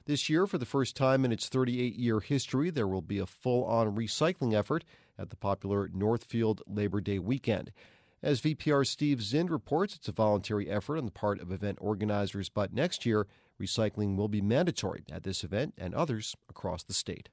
This year, for the first time in its 38-year history, there will be a full-on recycling effort at the popular Northfield Labor Day weekend. As VPR's Steve Zinn reports, it's a voluntary effort on the part of event organizers, but next year, recycling will be mandatory at this event and others across the state.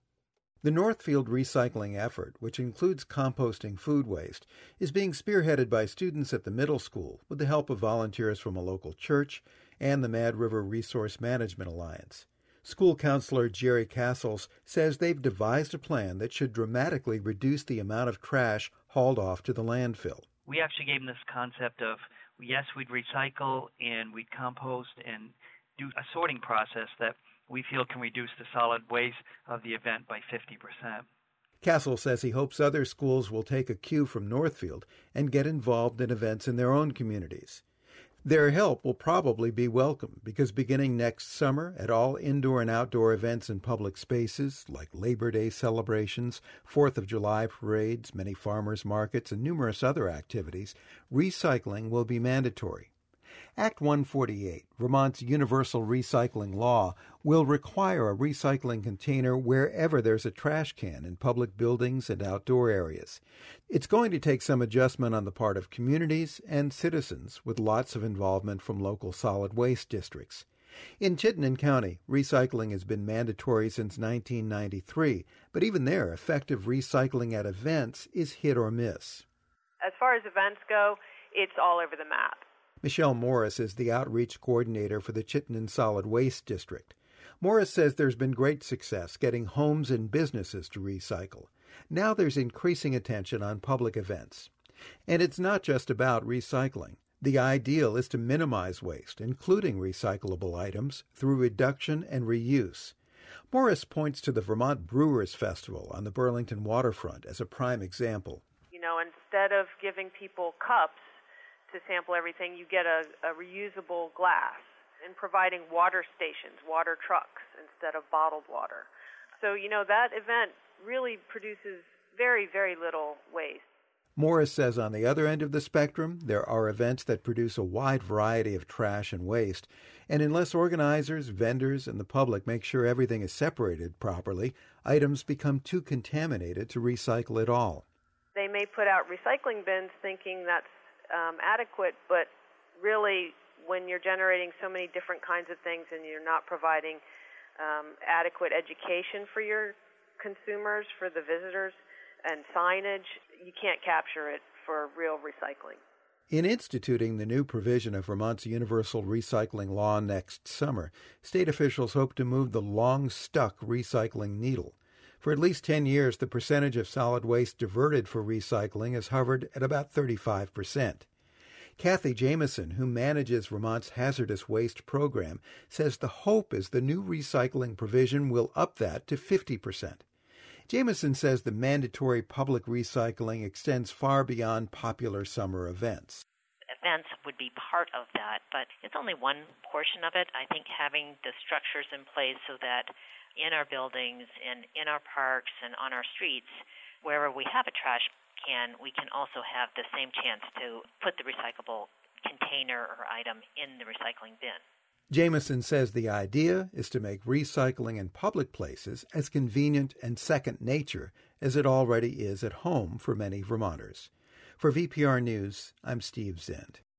The Northfield recycling effort, which includes composting food waste, is being spearheaded by students at the middle school with the help of volunteers from a local church and the Mad River Resource Management Alliance. School counselor Jerry Castles says they've devised a plan that should dramatically reduce the amount of trash hauled off to the landfill. We actually gave them this concept of, yes, we'd recycle and we'd compost and do a sorting process that we feel can reduce the solid waste of the event by 50%. Castle says he hopes other schools will take a cue from Northfield and get involved in events in their own communities. Their help will probably be welcome because beginning next summer at all indoor and outdoor events in public spaces like Labor Day celebrations, 4th of July parades, many farmers markets, and numerous other activities, recycling will be mandatory. Act 148, Vermont's universal recycling law, will require a recycling container wherever there's a trash can in public buildings and outdoor areas. It's going to take some adjustment on the part of communities and citizens with lots of involvement from local solid waste districts. In Chittenden County, recycling has been mandatory since 1993, but even there, effective recycling at events is hit or miss. As far as events go, it's all over the map. Michelle Morris is the outreach coordinator for the Chittenden Solid Waste District. Morris says there's been great success getting homes and businesses to recycle. Now there's increasing attention on public events. And it's not just about recycling. The ideal is to minimize waste, including recyclable items, through reduction and reuse. Morris points to the Vermont Brewers Festival on the Burlington waterfront as a prime example. Instead of giving people cups to sample everything, you get a reusable glass, and providing water stations, water trucks, instead of bottled water. So, that event really produces very, very little waste. Morris says on the other end of the spectrum, there are events that produce a wide variety of trash and waste, and unless organizers, vendors, and the public make sure everything is separated properly, items become too contaminated to recycle at all. They may put out recycling bins thinking that's adequate, but really when you're generating so many different kinds of things and you're not providing adequate education for your consumers, for the visitors, and signage, you can't capture it for real recycling. In instituting the new provision of Vermont's universal recycling law next summer, state officials hope to move the long-stuck recycling needle. For at least 10 years, the percentage of solid waste diverted for recycling has hovered at about 35%. Kathy Jameson, who manages Vermont's hazardous waste program, says the hope is the new recycling provision will up that to 50%. Jameson says the mandatory public recycling extends far beyond popular summer events. Events would be part of that, but it's only one portion of it. I think having the structures in place so that in our buildings and in our parks and on our streets, wherever we have a trash can, we can also have the same chance to put the recyclable container or item in the recycling bin. Jameson says the idea is to make recycling in public places as convenient and second nature as it already is at home for many Vermonters. For VPR News, I'm Steve Zinn.